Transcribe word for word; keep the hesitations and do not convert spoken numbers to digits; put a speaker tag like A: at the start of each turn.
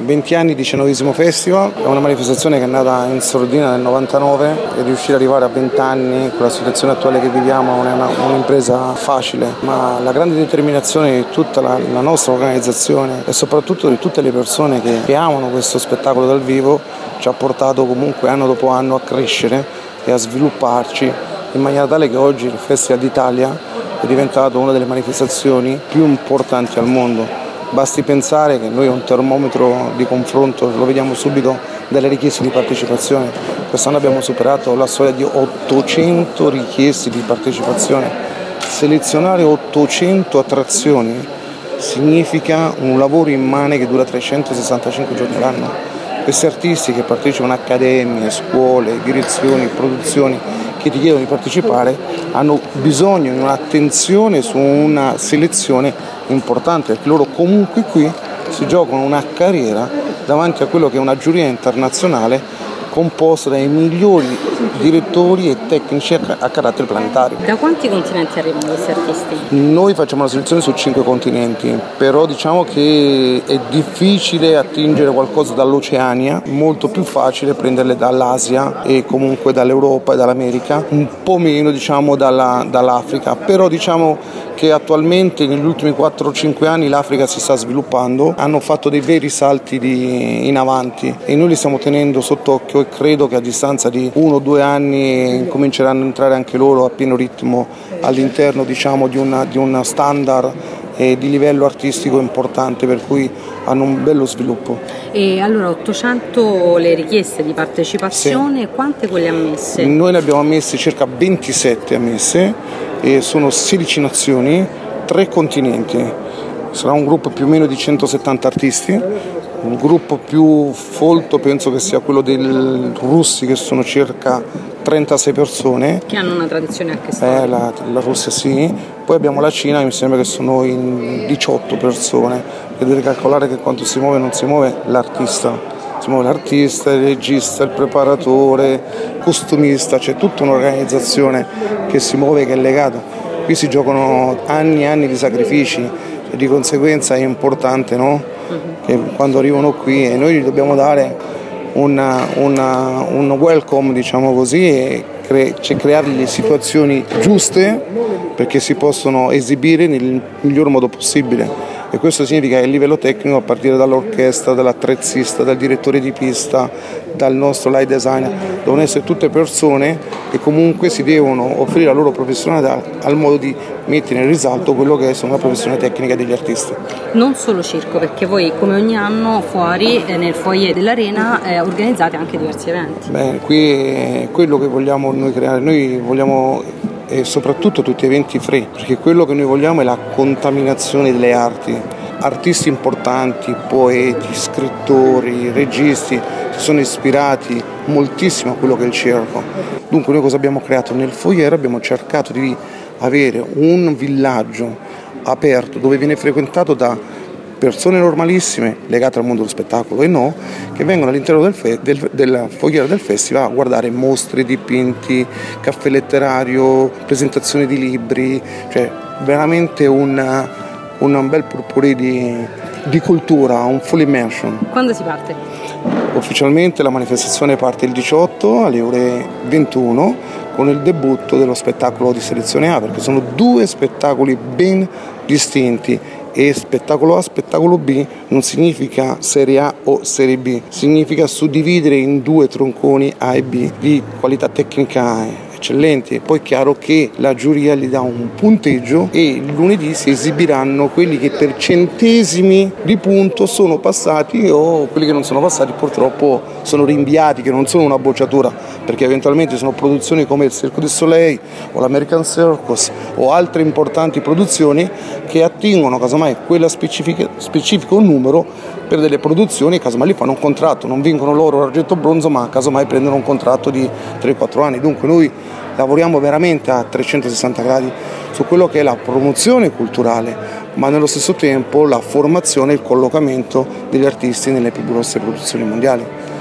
A: venti anni, diciannovesimo festival, è una manifestazione che è nata in sordina nel novantanove e riuscire ad arrivare a venti anni con la situazione attuale che viviamo non è una, un'impresa facile, ma la grande determinazione di tutta la, la nostra organizzazione e soprattutto di tutte le persone che, che amano questo spettacolo dal vivo ci ha portato comunque anno dopo anno a crescere e a svilupparci in maniera tale che oggi il Festival d'Italia è diventato una delle manifestazioni più importanti al mondo. Basti pensare che noi un termometro di confronto lo vediamo subito dalle richieste di partecipazione. Quest'anno abbiamo superato la soglia di ottocento richieste di partecipazione. Selezionare ottocento attrazioni significa un lavoro immane che dura trecentosessantacinque giorni all'anno. Questi artisti che partecipano a accademie, scuole, direzioni, produzioni che ti chiedono di partecipare hanno bisogno di un'attenzione su una selezione importante, perché loro comunque qui si giocano una carriera davanti a quello che è una giuria internazionale composta dai migliori direttori e tecnici a carattere planetario.
B: Da quanti continenti arrivano questi artisti?
A: Noi facciamo la selezione su cinque continenti, però diciamo che è difficile attingere qualcosa dall'Oceania, molto più facile prenderle dall'Asia e comunque dall'Europa e dall'America, un po' meno diciamo dalla, dall'Africa, però diciamo che attualmente negli ultimi quattro cinque anni l'Africa si sta sviluppando, hanno fatto dei veri salti di, in avanti e noi li stiamo tenendo sott'occhio e credo che a distanza di uno o due anni cominceranno ad entrare anche loro a pieno ritmo all'interno diciamo di una, di una standard e di livello artistico importante, per cui hanno un bello sviluppo.
B: E allora ottocento le richieste di partecipazione, sì. Quante quelle ammesse?
A: Noi ne abbiamo ammesse circa ventisette ammesse e sono sedici nazioni, tre continenti. Sarà un gruppo più o meno di centosettanta artisti, un gruppo più folto penso che sia quello dei russi, che sono circa trentasei persone.
B: Che hanno una tradizione anche storica.
A: Eh, la, la Russia sì, poi abbiamo la Cina, mi sembra che sono in diciotto persone, e deve calcolare che quanto si muove non si muove l'artista. Si muove l'artista, il regista, il preparatore, il costumista, c'è tutta un'organizzazione che si muove, che è legata. Qui si giocano anni e anni di sacrifici e di conseguenza è importante, no? Che quando arrivano qui e noi gli dobbiamo dare una, una, un welcome, diciamo così, e cre- cioè creargli le situazioni giuste perché si possono esibire nel miglior modo possibile. E questo significa che a livello tecnico, a partire dall'orchestra, dall'attrezzista, dal direttore di pista, dal nostro light designer, devono essere tutte persone che comunque si devono offrire la loro professionalità al modo di mettere in risalto quello che è una professione tecnica degli artisti.
B: Non solo circo, perché voi come ogni anno fuori eh, nel foyer dell'Arena eh, organizzate anche diversi eventi.
A: Beh, qui è quello che vogliamo noi creare, noi vogliamo e soprattutto tutti eventi free, perché quello che noi vogliamo è la contaminazione delle arti. Artisti importanti, poeti, scrittori, registi si sono ispirati moltissimo a quello che è il circo. Dunque noi cosa abbiamo creato? Nel foyer abbiamo cercato di avere un villaggio aperto dove viene frequentato da persone normalissime legate al mondo dello spettacolo e no, che vengono all'interno del, fe- del, del foyer del festival a guardare mostre, dipinti, caffè letterario, presentazioni di libri, cioè veramente un, un bel purpurì di, di cultura, un full immersion.
B: Quando si parte?
A: Ufficialmente la manifestazione parte il diciotto alle ore ventuno con il debutto dello spettacolo di selezione A, perché sono due spettacoli ben distinti. E spettacolo A, spettacolo B non significa serie A o serie B, significa suddividere in due tronconi A e B di qualità tecnica eccellenti. Poi è chiaro che la giuria gli dà un punteggio e il lunedì si esibiranno quelli che per centesimi di punto sono passati o quelli che non sono passati purtroppo sono rinviati, che non sono una bocciatura, perché eventualmente sono produzioni come il Cirque du Soleil o l'American Circus o altre importanti produzioni che attingono casomai quella specifica, specifico numero per delle produzioni e casomai li fanno un contratto, non vincono loro l'argento bronzo ma casomai prendono un contratto di tre quattro anni. Dunque noi lavoriamo veramente a trecentosessanta gradi su quello che è la promozione culturale, ma nello stesso tempo la formazione e il collocamento degli artisti nelle più grosse produzioni mondiali.